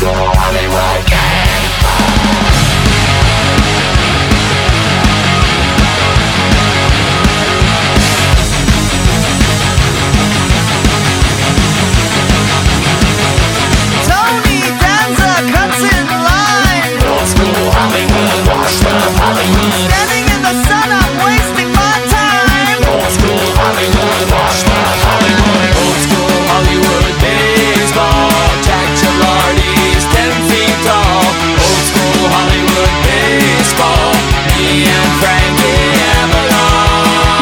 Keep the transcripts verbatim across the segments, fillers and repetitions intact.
school Hollywood baseball. Tony Danza cuts in line. Old school Hollywood, washed up Hollywood. Standing in the sun, I'm wasting my time. Old school Hollywood, washed up Hollywood. Old school Hollywood baseball. Jack Gilardi's ten feet tall. Old school Hollywood baseball. Me and Frankie Avalon.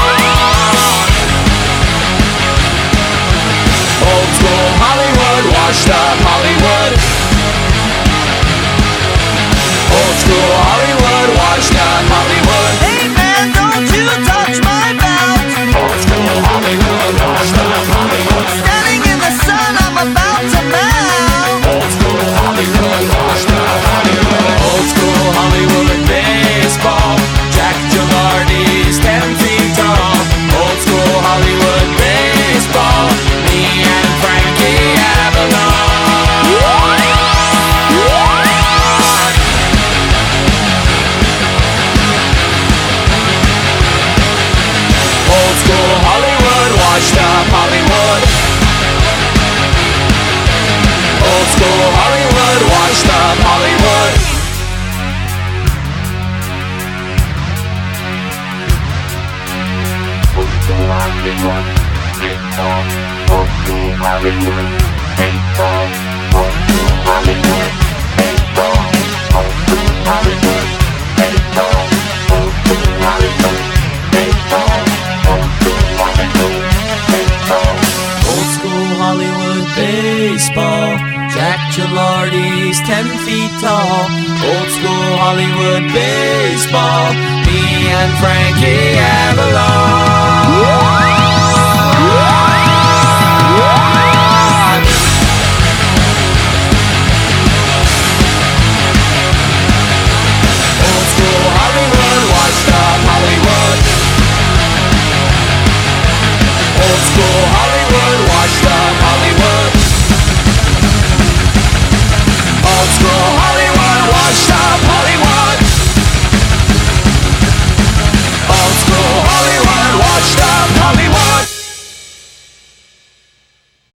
Old school Hollywood, washed up Hollywood. Old school Hollywood, washed up Hollywood. Hey man, don't you touch my belt. Old school Hollywood, washed up Hollywood. Standing in the sun, I'm about to melt. Old school Hollywood, washed up Hollywood. Old school Hollywood baseball. Jack Gilardi's ten feet tall. Old school Hollywood baseball. Me and Frankie Avalon. Old school Hollywood, washed up Hollywood. Old school Hollywood, washed up Hollywood. Old school Hollywood, baseball. Old school Hollywood, baseball. Old school Hollywood, baseball. Old school Hollywood, baseball. Old school Hollywood, baseball. Old school Hollywood, baseball. Old school Hollywood baseball. Jack Gilardi's ten feet tall. Old school Hollywood baseball. Me and Frankie Avalon.